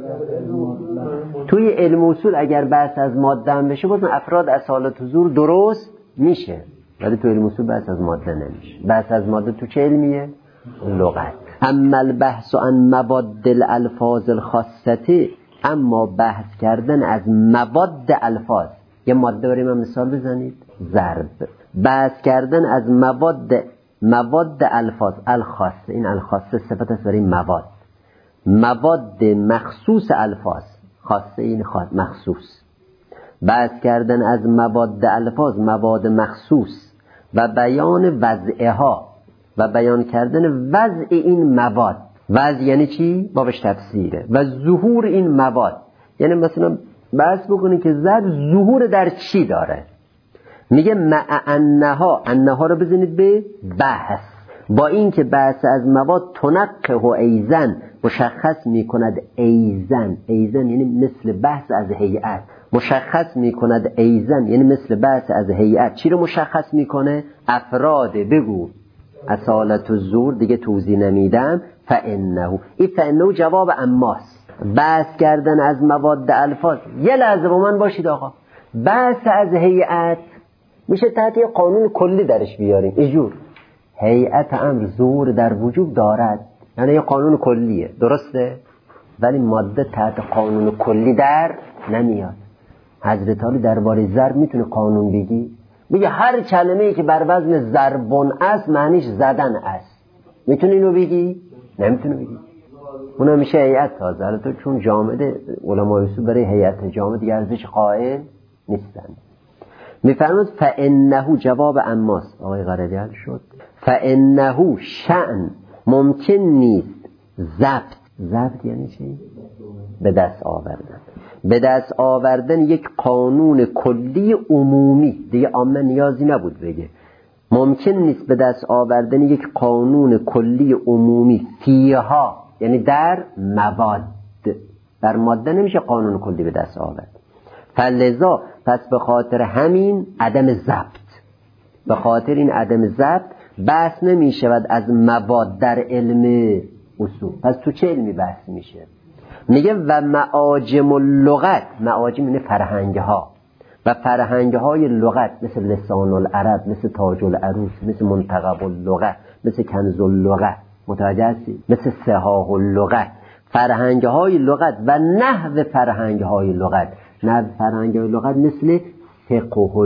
توی علم اصول اگر بحث از ماده هم بشه بازم افراد اصالت حضور درست میشه، ولی تو علم اصول بحث از ماده نمیشه. بحث از ماده تو چه علمیه؟ لغت. اما البحث عن مواد الالفاظ الخاصه، اما بحث کردن از مواد الفاظ. یه ماده برای من مثال بزنید. ضرب. بحث کردن از مواد الفاظ الخاصه. این الخاصه صفت است برای مواد مخصوص الفاظ. خاصه این خاص مخصوص. بحث کردن از مواد الفاظ، مواد مخصوص، و بیان وضعها و بیان کردن وضع این مواد. وضع یعنی چی؟ بابش تفسیره. و ظهور این مواد یعنی مثلا بحث بکنی که ضرب ظهور در چی داره. میگه مع انها رو بزنید به بحث، با این که بحث از مواد تنقه و ایزن مشخص میکند. ایزن یعنی مثل بحث از هیئت مشخص میکند ایزن، یعنی مثل بحث از هیئت. چی رو مشخص میکنه؟ افراد. بگو اصالت الظهور دیگه توضیح نمیدم. فانه، این فانه جواب اماست. بحث کردن از مواد الفاظ. یه لحظه با من باشید آقا. بحث از هیئت میشه تحت یه قانون کلی درش بیاریم. اینجور هیئت امر ظهور در وجوب دارد، یعنی یه قانون کلیه، درسته؟ ولی ماده تحت قانون کلی در نمیاد. حضرت علی درباره ضرب میتونه قانون بگی؟ میگه هر کلمه‌ای که بر وزن ضربون است معنیش زدن است. میتونه اینو بگی؟ نمیتونه بگی. اونم میشه هیئت تازه. حالا تو چون جامد علمای اصول برای هیئت جامد دیگه ارزش قائل نیستن. میفرماد فانه جواب اماست. آقای قراری حل شد. فانه شأن ممکن نیست ضبط یعنی چی؟ به دست آوردن. به دست آوردن یک قانون کلی عمومی، دیگه عامه نیازی نبود بگه. ممکن نیست به دست آوردن یک قانون کلی عمومی فیها، یعنی در مواد. در ماده نمیشه قانون کلی به دست آورد. فلذا پس به خاطر همین عدم ضبط، به خاطر این عدم ضبط بحث نمی شود از مواد در علم اصول. پس تو چه علمی بحث میشه؟ میگه و معاجم اللغت، معاجم یعنی فرهنگ ها و فرهنگ های لغت، مثل لسان العرب، مثل تاج العروس، مثل منتخب اللغت، مثل کنز اللغت، متوجه هستی؟ مثل صحاح اللغت، فرهنگ های لغت و نحو فرهنگ های لغت. نحو فرهنگ های لغت مثل فقه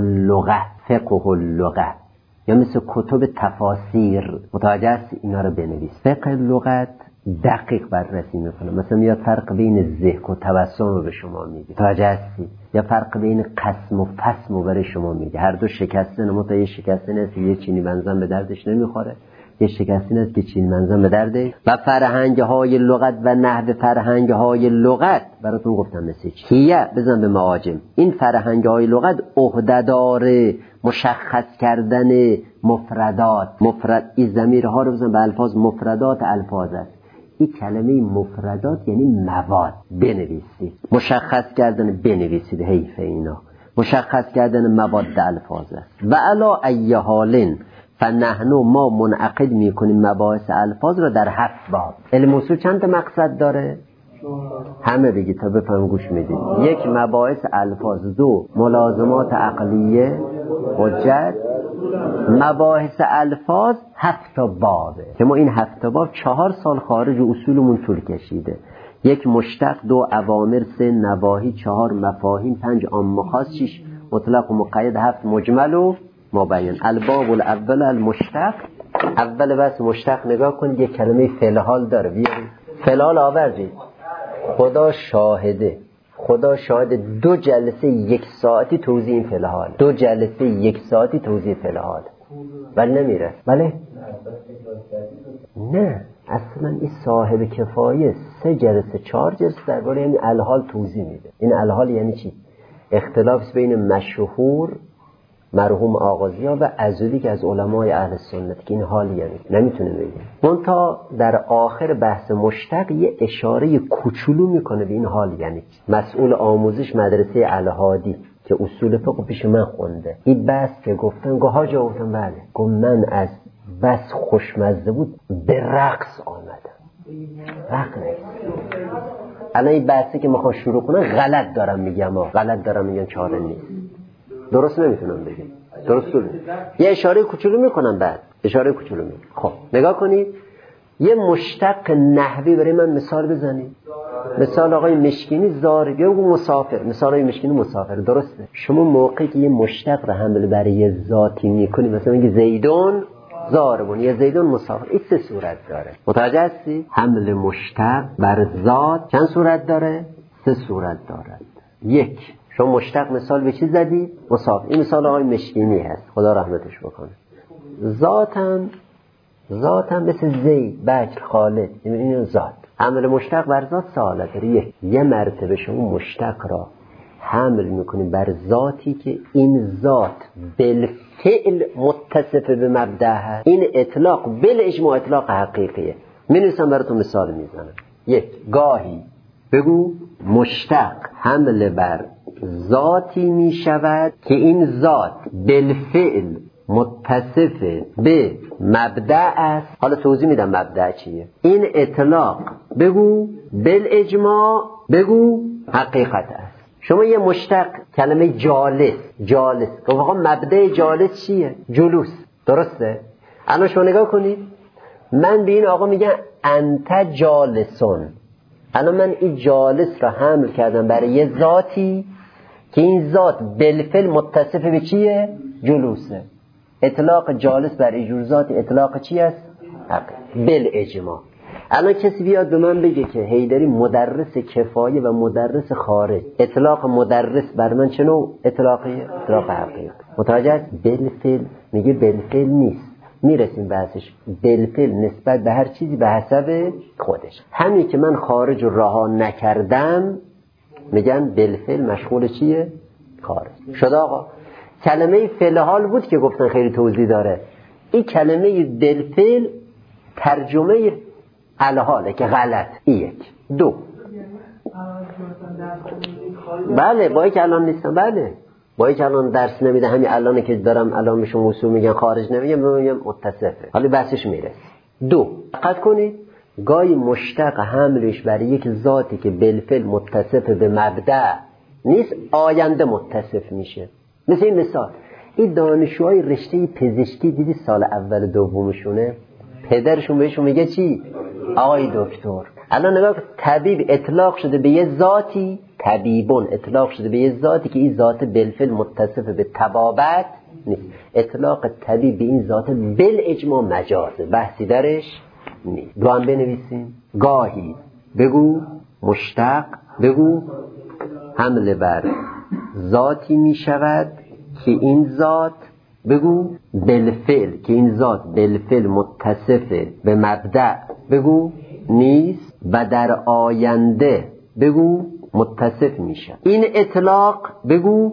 اللغت یا مثل کتب تفاسیر، متوجه هستی؟ اینا رو بنویس. فقه لغت دقیق بررسی میکنه. مثلا میاد فرق بین ذکر و تبسم رو به شما میگه، متوجه هستی؟ یا فرق بین قسم و فسم رو برای شما میگه. هر دو شکستن، اما تا یه شکستن هست یه چینی منزن به دردش نمیخوره، یه شکستن هست که چینی منزن به دردش. و فرهنگ های لغت و نحو فرهنگ های لغت براتون گفتم مثل چی. هیه بزن به معاجم. این فرهنگ های لغت عهده‌دار مشخص کردن مفردات. مفرد این ضمیرها رو بزن به الفاظ. مفردات الفاظ است. این کلمه مفردات یعنی مواد. بنویسید مشخص کردن، بنویسید. حیف اینا مشخص کردن مواد الفاظ است. و علا ای حالن فنحنو ما منعقد میکنیم مباحث الفاظ را در 7 باب. علم اصول چند تا مقصد داره؟ همه بگی تا بفهم گوش میدید. 1 مباحث الفاظ، 2 ملازمات عقلیه حجت. مباحث الفاظ 7 بابه که ما این 7 باب 4 سال خارج اصولمون طول کشیده. 1 مشتق، 2 اوامر، 3 نواهی، 4 مفاهیم، 5 عام خاص، 6 مطلق و مقید، 7 مجمل و مبین. الباب الاول المشتق. اول بس مشتق نگاه کنید. یک کلمه فعل داره. بیارید فعل آوردید. خدا شاهده 2 جلسه 1 ساعتی توضیح این فعل حال. 2 جلسه 1 ساعتی توضیح فعل حال. ولی نمیره. بله؟ نه اصلا این صاحب کفایه 3 جلسه 4 جلسه درباره این الحال توضیح میده. این الحال یعنی چی؟ اختلاف بین مشهور مرحوم آغازی‌ها و عزولی که از علمای اهل سنت که این حال یعنی نمیتونه بگه. منتها در آخر بحث مشتق یه اشاره کوچولو میکنه به این حال یعنی مسئول آموزش مدرسه الهادی که اصول فقه پیش من خونده. این بحث که گفتن گوها جا گفتم بله. گفت من از بس خوشمزه بود به رقص آمدم. رقص الان این بحثی که میخوام شروع کنم غلط دارم میگم چاره نیست. درست نمیتونم بگم. درست بود. یه اشاره کوچولو میکنم بعد. خب نگاه کنید. یه مشتق نحوی برای من مثال بزنید. مثال آقای مشکینی زار یا مسافر. مثال آقای مشکینی مسافر. درسته. شما موقعی که یه مشتق رو حمل برای ذاتی میکنید، مثلا میگه زیدون زاربون یا زیدون مسافر، این 3 صورت داره. متوجه هستی؟ حمل مشتق بر ذات چند صورت داره؟ 3 صورت داره. 1 شما مشتق مثال به چی زدید؟ مسافر. این مثال آقای مشکینی هست، خدا رحمتش بکنه. ذاتم مثل زید، بکر، خالد، این ذات. حمل مشتق بر ذات سهالت داره. یه مرتبه شما مشتق را حمل میکنید بر ذاتی که این ذات بالفعل متصف به مبدأ هست. این اطلاق بالاجماع اطلاق حقیقیه. می‌نویسم براتون مثال میزنم. 1 گاهی بگو مشتق حمل بر ذاتی می شود که این ذات بالفعل متصف به مبدأ است. حالا توضیح میدم مبدأ چیه. این اطلاق بگو بالاجماع بگو حقیقت است. شما یه مشتق کلمه جالس گفت آقا مبدأ جالس چیه؟ جلوس. درسته؟ الان شما نگاه کنید، من به این آقا میگم انت جالسون. الان من این جالس را حمل کردم برای یه ذاتی که این ذات بالفعل متصف به چیه؟ جلوسه. اطلاق جالس برای جور ذات اطلاق چی است؟ بالاجماع. الان کسی بیاد به من بگه که حیدری مدرس کفایه و مدرس خارج، اطلاق مدرس بر من چه نوع اطلاقیه؟ اطلاق حقیقی. متوجه است؟ بالفعل میگه بالفعل نیست، میرسیم بحثش. بالفعل نسبت به هر چیزی به حسب خودش. همین که من خارج رو رها نکردم میگن بالفعل مشغول چیه؟ خارج. شد آقا. کلمه فعل بود که گفتن خیلی توضیح داره. این کلمه بالفعل ترجمه الحاله که غلط. یک. دو. بله با که الان نیستم. بله با که الان درس نمیده، همین الان که دارم الان بهشون اصول میگن خارج نمیگم متصفه. حالا بحثش میرسه. دو. دقت کنید، گاهی مشتق حملش برای یک ذاتی که بالفعل متصف به مبدأ نیست آینده متصف میشه. مثل این مثال، این دانشجوهای رشته پزشکی دیدی سال اول دومشونه پدرشون بهشون میگه چی؟ آقای دکتر. الان نگاه کن، طبیب اطلاق شده به یه ذاتی، طبیبون اطلاق شده به یه ذاتی که این ذات بالفعل متصف به طبابت نیست. اطلاق طبیب به این ذات بالاجماع مجازه، بحثی درش نیست. دو هم بنویسیم. گاهی بگو مشتق بگو حمله بر ذاتی می شود که این ذات بگو بالفعل، که این ذات بالفعل متصف به مبدأ بگو نیست و در آینده بگو متصف میشه. این اطلاق بگو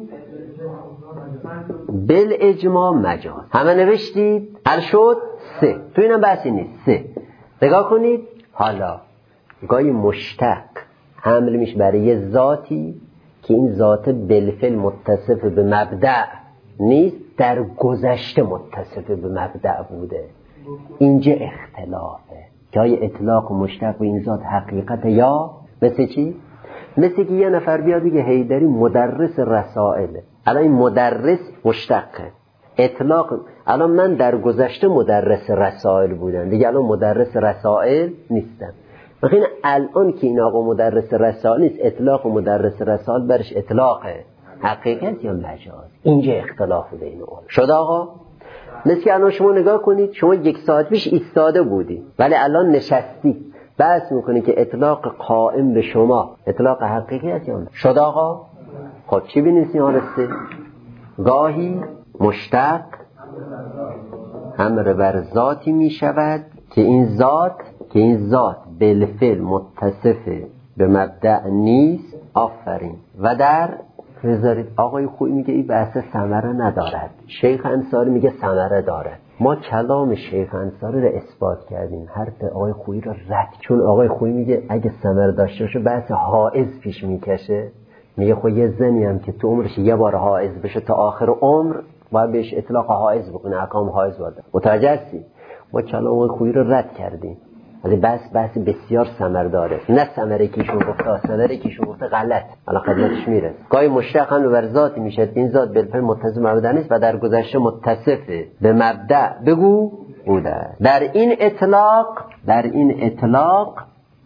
بالاجماع مجاز. همه نوشتید؟ حل شد؟ 3. تو اینم بحثی نیست. 3. نگاه کنید. حالا گاهی مشتق حمل میشه برای یه ذاتی که این ذات بالفعل متصف به مبدأ نیست، در گذشته متصف به مبدأ بوده. اینجا اختلافه. جای اطلاق مشتق به این ذات حقیقت یا مثل چی؟ مثل که یه نفر بیاد بگه حیدری مدرس رسائله. الان این مدرس مشتقه. اطلاق الان من در گذشته مدرس رسائل بودم، دیگه الان مدرس رسائل نیستم. بخین الان که این آقا مدرس رسائل نیست، اطلاق مدرس رسائل برش اطلاقه حقیقت یا مجاز. اینجا اختلاف بین اون شد آقا. مثل که الان شما نگاه کنید، شما 1 ساعت پیش ایستاده بودی ولی الان نشستی، بحث میکنی که اطلاق قائم به شما اطلاق حقیقی است یا نه. شد آقا. خب چی بنویسیم؟ آرسته گاهی مشتق امر بر ذاتی می شود که این ذات بالفعل متصف به مبدأ نیست. آفرین. و در بذارید آقای خویی میگه این بحث ثمره ندارد، شیخ انصاری میگه ثمره دارد. ما کلام شیخ انصاری رو اثبات کردیم، حرف آقای خویی رو رد، چون آقای خویی میگه اگه ثمره داشته باشه بحث حائز پیش میکشه. میگه خب یه زنی هم که تو عمرش یه بار حائز بشه تا آخر عمر باید بهش اطلاق حائز بکنه، احکام حائز باید. متوجه هستی؟ ما کلام آقای خویی رو رد کردیم، ولی بحث بسیار ثمر داره. نه ثمره کیشون گفته، ثمره کیشون گفته غلط. حالا خدمتش میرسه. گاهی مشتق هم بر ذاتی میشه، این ذات بالفعل متصف به مبدأ نیست و در گذشته متصف به مبدأ بگو بوده. در این اطلاق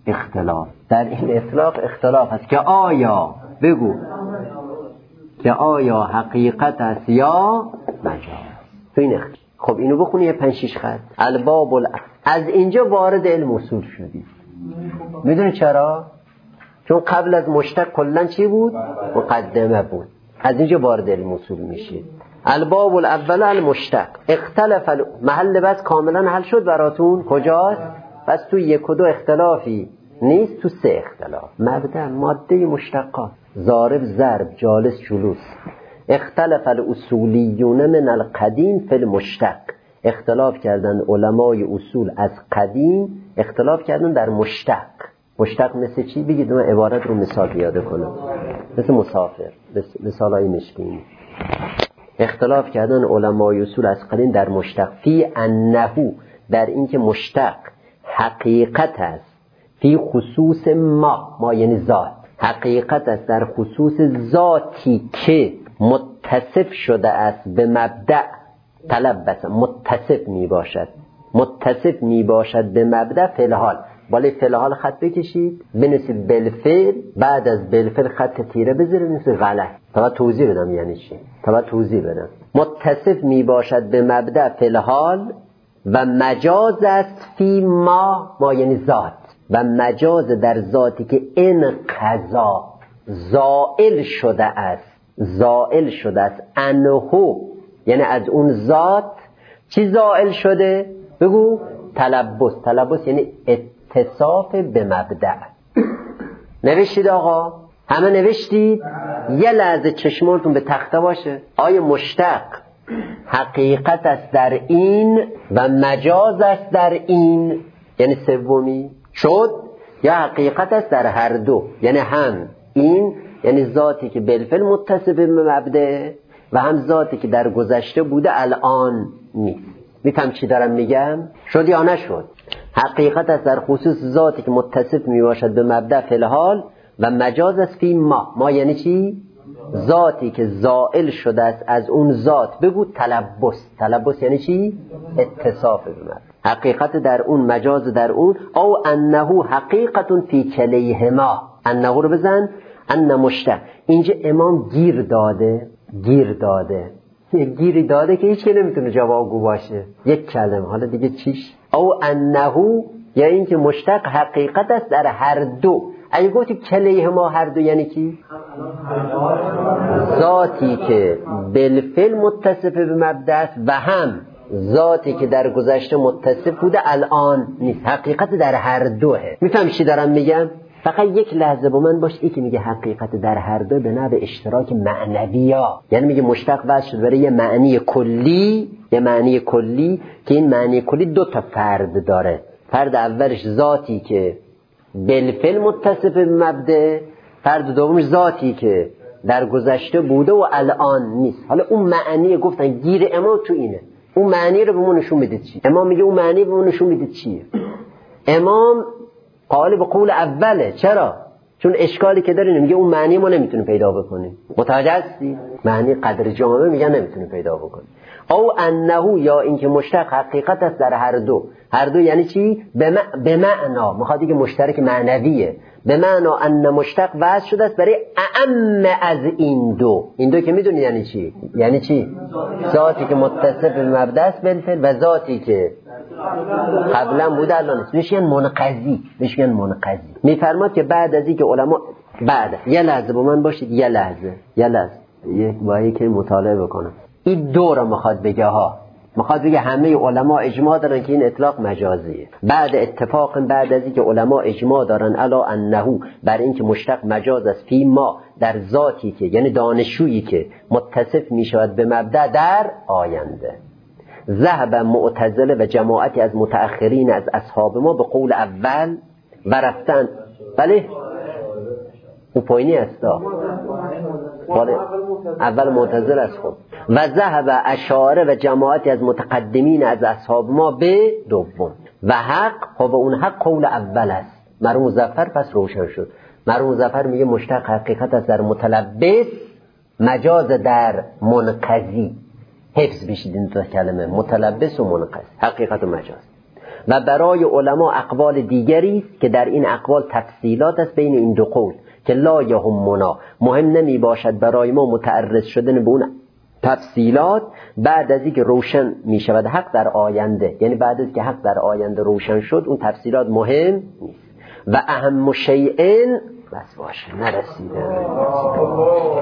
اختلاف هست که آیا بگو که آیا حقیقت است یا مجاز. تو این اختلاف. خب اینو بخونی یه 5-6 خط. الباب از اینجا وارد علم اصول شدی. میدونی چرا؟ چون قبل از مشتق کلن چی بود؟ مقدمه بود. از اینجا وارد علم اصول میشید. الباب الاول المشتق اختلف محل بس کاملا حل شد براتون. کجاست؟ بس تو 1 و 2 اختلافی نیست، تو 3 اختلاف. مبدأ ماده مشتقات، ضارب ضرب، جالس جلوس. اختلف الاصولیون من القدیم فی المشتق، اختلاف کردن علمای اصول از قدیم، اختلاف کردن در مشتق. مشتق مثل چی؟ بگید من عبارت رو مثال پیاده کنم. مثل مسافر، مثالای مشکینی. اختلاف کردن علمای اصول از قدیم در مشتق فی انه، در اینکه مشتق حقیقت است، فی خصوص ما یعنی ذات، حقیقت است در خصوص ذاتی که متصف شده است به مبدأ تلبس، متصف می باشد به مبدأ فعل. بالای فعل خط بکشید بنویسید بالفعل، بعد از بالفعل خط تیره بذارید بنویسید غلط. تا توضیح بدم یعنی چی. متصف می باشد به مبدأ فعل و مجاز است فی ما یعنی ذات، و مجاز در ذاتی که این قضا زائل شده است انهو، یعنی از اون ذات چی زائل شده؟ بگو تلبس یعنی اتصاف به مبدأ. نوشتید آقا؟ همه نوشتید؟ یه لحظه چشمانتون به تخته باشه. آیا مشتق حقیقت است در این و مجاز است در این، یعنی سومی شد، یا حقیقت است در هر دو، یعنی هم این یعنی ذاتی که بالفعل متصف به مبدأ و هم ذاتی که در گذشته بوده الان نیست. میفهم چی دارم میگم؟ شد یا نشد؟ حقیقت است در خصوص ذاتی که متصف میباشد به مبدأ فی الحال و مجاز است فی ما یعنی چی؟ ذاتی که زائل شده است از اون ذات. بگو تلبس یعنی چی؟ اتصاف به مبدأ. حقیقت در اون، مجاز در اون. او انه حقیقت فی کلیهما، انه رو بزن، ان مشتق. اینجا امام گیر داده یه گیری داده که هیچ که نمیتونه جوابگو باشه. یک کلمه، حالا دیگه چیش؟ او انه یا این که مشتق حقیقت است در هر دو. اگه گفتی کلیهما هر دو یعنی چی؟ ذاتی که بالفعل متصف به مبدأ است و هم ذاتی که در گذشته متصف بوده الان نیست. حقیقت در هر دوه. میفهمی چی دارم میگم؟ فقط یک لحظه با من باش. ای که میگه حقیقت در هر دو به نحو اشتراک معنویا، یعنی میگه مشتق وضع شد برای یه معنی کلی که این معنی کلی دو تا فرد داره. فرد اولش ذاتی که بالفعل متصف به مبدأ، فرد دومش ذاتی که در گذشته بوده و الان نیست. حالا اون معنی گفتن گیر امام تو اینه. اون معنی رو به ما نشون بدید چی؟ امام میگه اون معنی به ما نشون بدید چیه؟ امام قائل به قول اوله. چرا؟ چون اشکالی که داره میگه اون معنی ما نمیتونیم پیدا بکنیم. متوجه هستی؟ معنی قدر جامعه میگن نمیتونیم پیدا بکنیم. او انه یا اینکه مشتق حقیقت است در هر دو. هر دو یعنی چی؟ به معنا، میخواد که مشترک معنویه. به معنا ان مشتق وضع شده است برای اعم از این دو. این دو که میدونی یعنی چی؟ یعنی چی؟ ذاتی که متصف به مبدأ است بالفعل و ذاتی که قبلا بوده الان نیست. میشن منقضی. میفرماد که بعد از اینکه علما یه لحظه با من باشید، یه لحظه با یکی مطالعه بکنم. این دو رو میخواد بگه همه علما اجماع دارن که این اطلاق مجازیه. بعد از اینکه علما اجماع دارن الا انه بر اینکه مشتق مجاز است فی ما در ذاتی که یعنی دانشجویی که متصف میشود به مبدأ در آینده. ذهب معتزله و جماعتی از متأخرین از اصحاب ما به قول اول و رفتن. بله او پایینی است اول معتزله است. خب و ذهب اشاعره و جماعتی از متقدمین از اصحاب ما به دوم و حق. خب اون حق قول اول است. مرحوم مظفر پس روشن شد. مرحوم مظفر میگه مشتق حقیقت است در متلبس، مجاز در منقضی. حفظ بشید این دو کلمه، متلبس و منقضی، حقیقت و مجاز. و برای علما اقوال دیگری است که در این اقوال تفصیلات است بین این دو قول که لا یهمنا، مهم نمی باشد برای ما متعرض شدن به اون تفصیلات بعد از اینکه روشن می شود حق در آینده. یعنی بعد از اینکه حق در آینده روشن شد اون تفصیلات مهم نیست. و اهم شیئن بس باشه نرسیده